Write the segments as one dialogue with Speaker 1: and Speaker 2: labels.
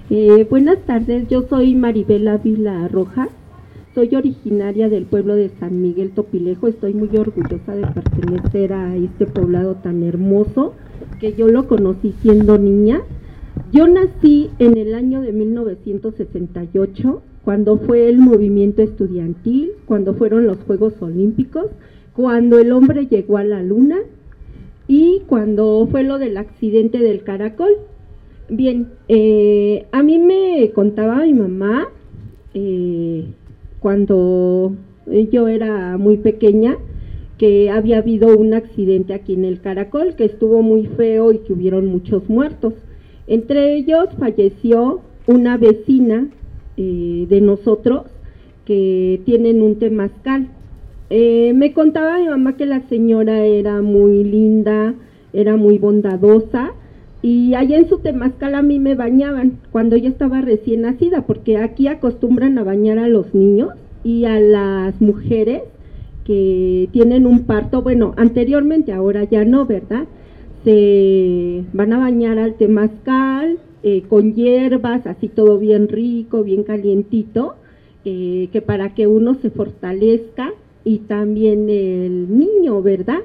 Speaker 1: Buenas tardes, yo soy Maribel Ávila Rojas, soy originaria del pueblo de San Miguel Topilejo, estoy muy orgullosa de pertenecer a este poblado tan hermoso, que yo lo conocí siendo niña. Yo nací en el año de 1968, cuando fue el movimiento estudiantil, cuando fueron los Juegos Olímpicos, cuando el hombre llegó a la luna y cuando fue lo del accidente del Caracol. Bien, a mí me contaba mi mamá cuando yo era muy pequeña que había habido un accidente aquí en el Caracol, que estuvo muy feo y que hubieron muchos muertos. Entre ellos falleció una vecina de nosotros que tienen un temazcal. Me contaba mi mamá que la señora era muy linda, era muy bondadosa, y allá en su temazcal a mí me bañaban cuando yo estaba recién nacida, porque aquí acostumbran a bañar a los niños y a las mujeres que tienen un parto, bueno, anteriormente, ahora ya no, ¿verdad? Se van a bañar al temazcal con hierbas, así todo bien rico, bien calientito, que para que uno se fortalezca y también el niño, ¿verdad?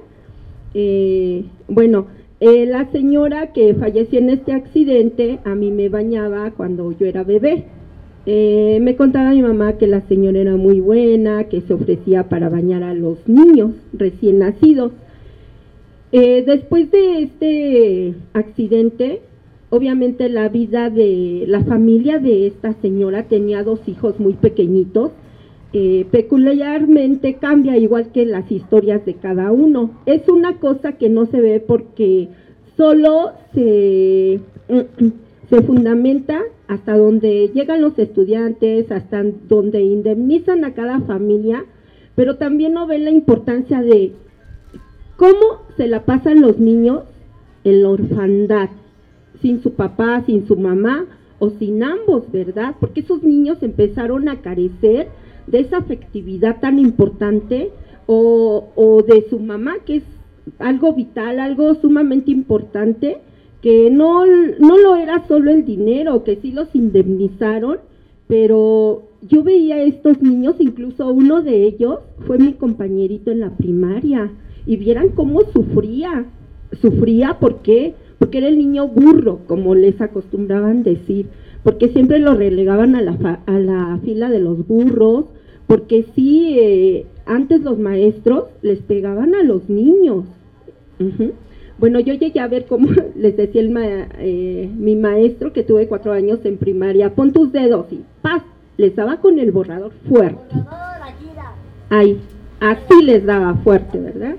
Speaker 1: La señora que falleció en este accidente a mí me bañaba cuando yo era bebé. Me contaba mi mamá que la señora era muy buena, que se ofrecía para bañar a los niños recién nacidos. Después de este accidente, obviamente la vida de la familia de esta señora tenía 2 hijos muy pequeñitos. Peculiarmente cambia igual que las historias de cada uno. Es una cosa que no se ve porque solo se fundamenta hasta donde llegan los estudiantes, hasta donde indemnizan a cada familia, pero también no ven la importancia de cómo se la pasan los niños en la orfandad, sin su papá, sin su mamá o sin ambos, ¿verdad? Porque esos niños empezaron a carecer de esa afectividad tan importante o de su mamá, que es algo vital, algo sumamente importante, que no lo era solo el dinero, que sí los indemnizaron, pero yo veía a estos niños, incluso uno de ellos fue mi compañerito en la primaria, y vieran cómo sufría. ¿Por qué? Porque era el niño burro, como les acostumbraban decir, porque siempre lo relegaban a la fila de los burros, porque sí, antes los maestros les pegaban a los niños. Bueno, yo llegué a ver cómo les decía mi maestro, que tuve 4 años en primaria, pon tus dedos y ¡paz! Les daba con el borrador fuerte. Ahí, así les daba fuerte, ¿verdad?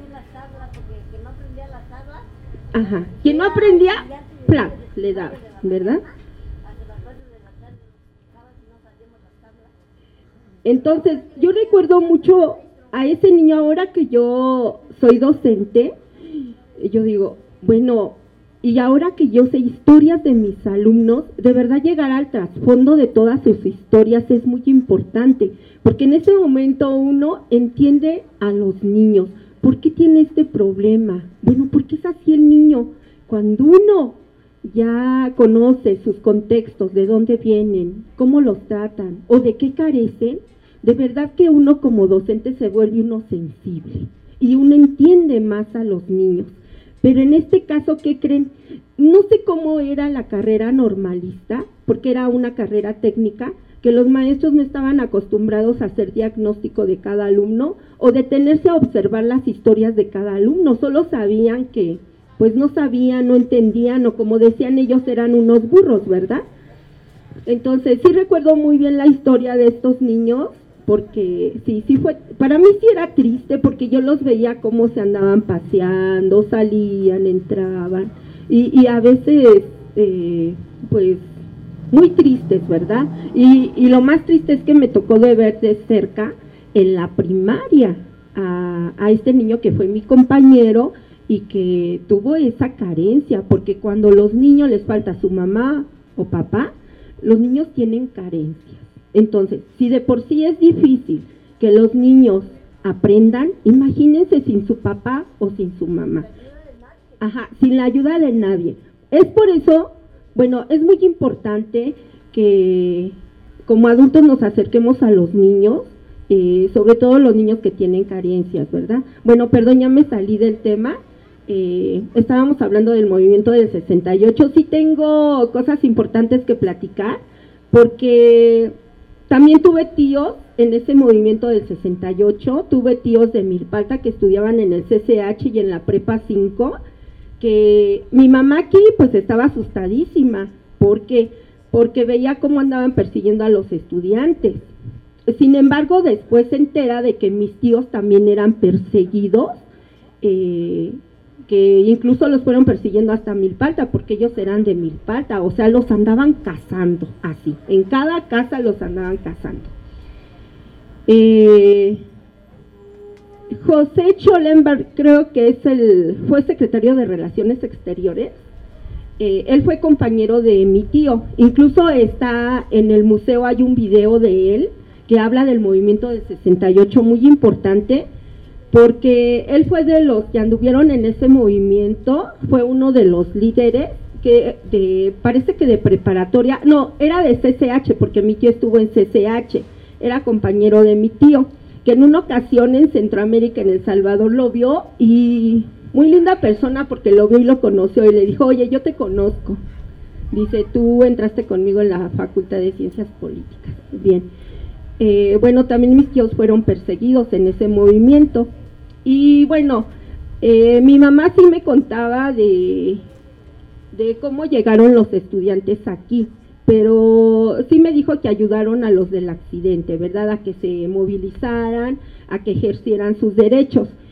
Speaker 1: Ajá, quien no aprendía, ¡plá! Le daba, ¿verdad? Entonces, yo recuerdo mucho a ese niño. Ahora que yo soy docente, yo digo, bueno, y ahora que yo sé historias de mis alumnos, de verdad llegar al trasfondo de todas sus historias es muy importante, porque en ese momento uno entiende a los niños. ¿Por qué tiene este problema? Bueno, ¿por qué es así el niño? Cuando uno ya conoce sus contextos, de dónde vienen, cómo los tratan o de qué carecen, de verdad que uno como docente se vuelve uno sensible y uno entiende más a los niños. Pero en este caso, ¿qué creen? No sé cómo era la carrera normalista, porque era una carrera técnica, que los maestros no estaban acostumbrados a hacer diagnóstico de cada alumno o detenerse a observar las historias de cada alumno. Solo sabían que, pues no sabían, no entendían, o como decían ellos, eran unos burros, ¿verdad? Entonces, sí recuerdo muy bien la historia de estos niños, porque sí fue, para mí sí era triste, porque yo los veía cómo se andaban paseando, salían, entraban, y a veces, pues, muy tristes, ¿verdad? Y lo más triste es que me tocó de ver de cerca en la primaria a este niño que fue mi compañero y que tuvo esa carencia, porque cuando los niños les falta su mamá o papá, los niños tienen carencias. Entonces, si de por sí es difícil que los niños aprendan, imagínense sin su papá o sin su mamá. Ajá, sin la ayuda de nadie. Es por eso, bueno, es muy importante que como adultos nos acerquemos a los niños, sobre todo los niños que tienen carencias, ¿verdad? Bueno, perdón, ya me salí del tema. Estábamos hablando del movimiento del 68. Sí tengo cosas importantes que platicar, porque también tuve tíos en ese movimiento del 68, tuve tíos de Milpalta que estudiaban en el CCH y en la Prepa 5, que mi mamá aquí pues estaba asustadísima, porque veía cómo andaban persiguiendo a los estudiantes. Sin embargo, después se entera de que mis tíos también eran perseguidos, que incluso los fueron persiguiendo hasta Milpalta, porque ellos eran de Milpalta, o sea, los andaban cazando, así, en cada casa los andaban cazando. José Schollenberg, creo que fue secretario de Relaciones Exteriores. Él fue compañero de mi tío, incluso está en el museo, hay un video de él que habla del movimiento del 68, muy importante, porque él fue de los que anduvieron en ese movimiento, fue uno de los líderes, parece que de preparatoria, no, era de CCH, porque mi tío estuvo en CCH, era compañero de mi tío, que en una ocasión en Centroamérica, en El Salvador, lo vio, y muy linda persona porque lo vio y lo conoció, y le dijo, oye, yo te conozco, dice, tú entraste conmigo en la Facultad de Ciencias Políticas. Bien, bueno, también mis tíos fueron perseguidos en ese movimiento, y bueno, mi mamá sí me contaba de cómo llegaron los estudiantes aquí, pero sí me dijo que ayudaron a los del accidente, ¿verdad? A que se movilizaran, a que ejercieran sus derechos.